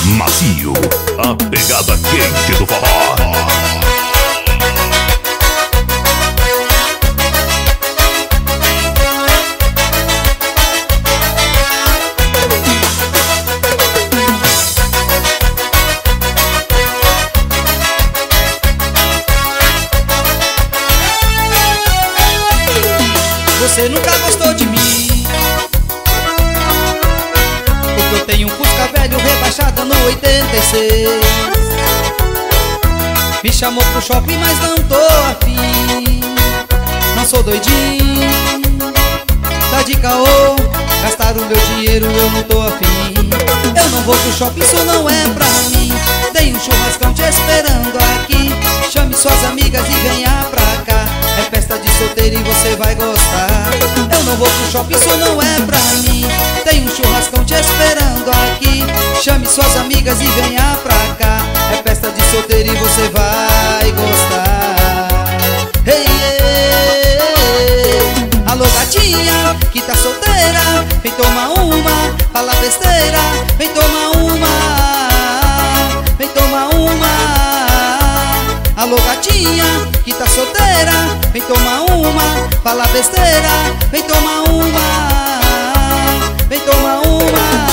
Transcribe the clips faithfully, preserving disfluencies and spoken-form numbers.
macio, a pegada quente do forró. Você nunca gostou de mim, porque eu tenho um Fusca velho rebaixado no oitenta e seis. Me chamou pro shopping, mas não tô afim. Não sou doidinho, tá de caô, gastar o meu dinheiro eu não tô afim. Eu não vou pro shopping, isso não é pra mim. Tem um churrascão te esperando aqui. Chame suas amigas e venha pra cá. É festa de solteiro e você vai gostar. Eu não vou pro shopping, isso não é pra mim. Tem um churrascão te esperando aqui. Chame suas amigas e venha pra cá. É festa de solteiro e você vai gostar. Hey, hey, hey. Alô gatinha, que tá solteira, vem tomar uma, fala besteira, vem tomar uma, vem tomar uma. Alô gatinha, que tá solteira, vem tomar uma, fala besteira, vem tomar uma, vem tomar uma.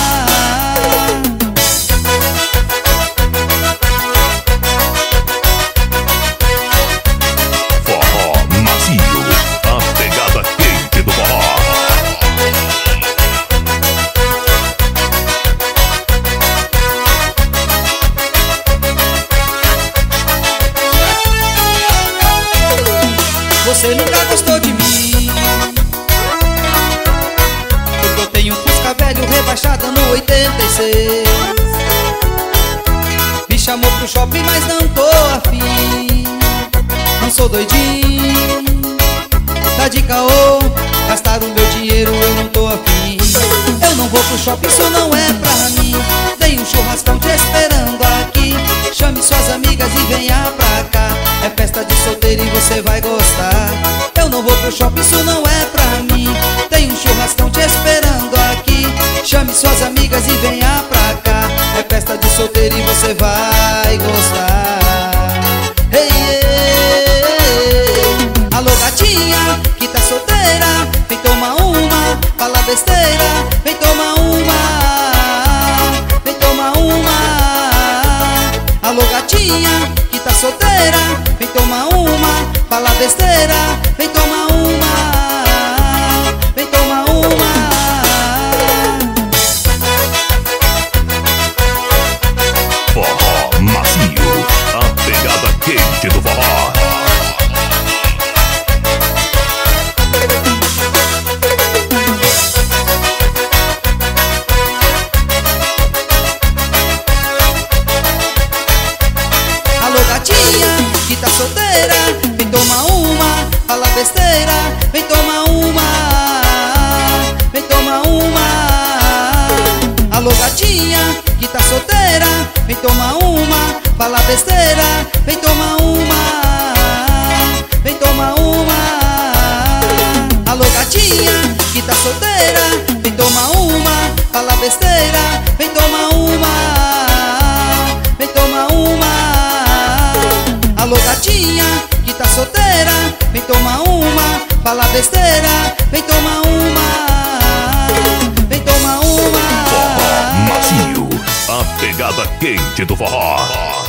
Forró macio, a pegada quente do forró. Você nunca gostou de mim, porque eu tenho um Fusca velho rebaixado no oitenta e seis. Me chamou pro shopping, mas não tô afim. Não sou doidinho, tá de caô, gastar o meu dinheiro eu não tô afim. Eu não vou pro shopping, isso não é pra mim. Tem um churrascão te esperando aqui. Chame suas amigas e venha pra cá. É festa de solteiro e você vai gostar. Eu não vou pro shopping, isso não é pra mim. Tem um churrascão te esperando aqui. Chame suas amigas e venha pra cá. É festa de solteiro e você vai gostar. Hey, hey, hey. Alô gatinha, que tá solteira, vem tomar uma, fala besteira, vem tomar uma, vem tomar uma. Alô gatinha, que tá solteira, vem tomar uma, fala besteira, vem tomar uma, vem tomar uma. Forró macio, a pegada quente do forró. Alô gatinha, que tá solteira, vem tomar uma, fala besteira, vem tomar uma, vem tomar uma. Alô gatinha, que tá solteira, vem tomar uma, fala besteira, vem tomar uma, vem tomar uma. Alô gatinha, que tá solteira, vem tomar uma, fala besteira, vem tomar uma, vem tomar uma. Alô gatinha, que tá solteira, vem tomar uma, fala besteira, vem tomar uma, vem tomar uma. Forró macio, a pegada quente do forró.